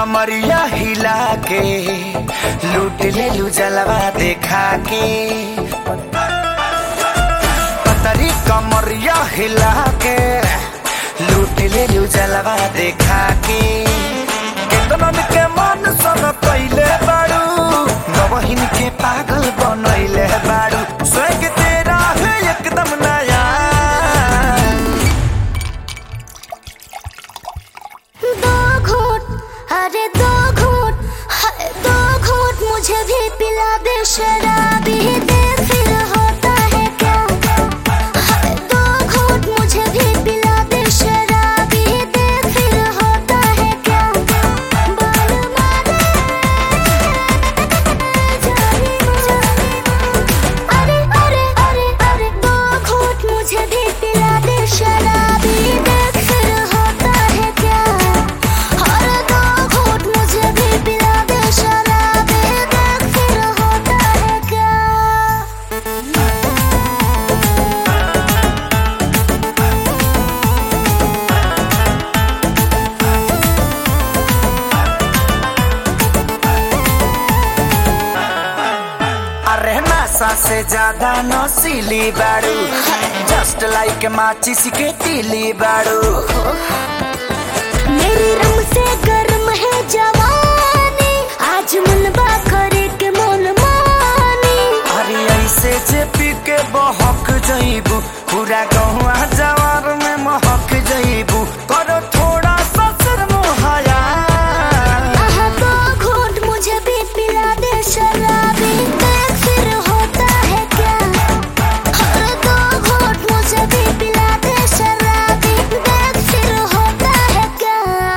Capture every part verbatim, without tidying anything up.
कमरिया हिला के लूट ले लू जलवा देखा के। पतरी कमरिया हिला के लूट ले लू जलवा देखा के। केतनन के मन सन पहिले बाड़ू नवहिन के पागल बनैले बाड़ू। स्वर्ग तेरा है एकदम नया। दो घूंट अरे दो घूंट हाय दो घूंट मुझे भी पिला दे शराबी दे फिर होता है क्या। हाय दो घूंट मुझे भी पिला दे शराबी दे फिर होता है क्या। बाल मारे अरे अरे अरे अरे दो घूंट मुझे भी पिला दे शराबी दे फिर होता है क्या। और दो घूंट मुझे भी पिला दे शराबी दे फिर होता है क्या। अरे नशा से ज्यादा नशीली बाड़ू जस्ट लाइक माचिस के तीली बाड़ू। मेरी रंग से गर्म है जवानी आज मनबा करे के मोल मानी। अरे ऐसे जे पी के बहक जइबू पूरा गहुआ जवार में महक जइबू। करो थोड़ा सा शर्म हया। आहा दो घूंट मुझे भी पिला दे शराबी देख फिर होता है क्या। और दो घूंट मुझे भी पिला दे शराबी देख फिर होता है क्या।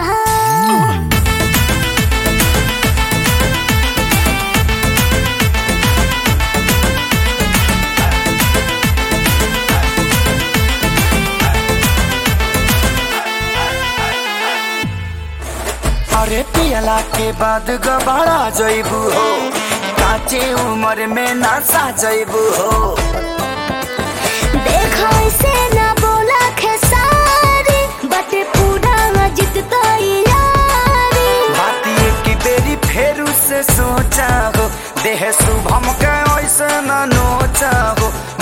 अरे पियला के बाद गबाड़ा जइबू हो काचे उम्र में नशा जइबू हो। देखो इसे ना बोला खेसारी बटे पूरा जितता यारी। बात ये की बेरी फेरू से सोचा हो देह शुभम के ऐसे न नोचा हो।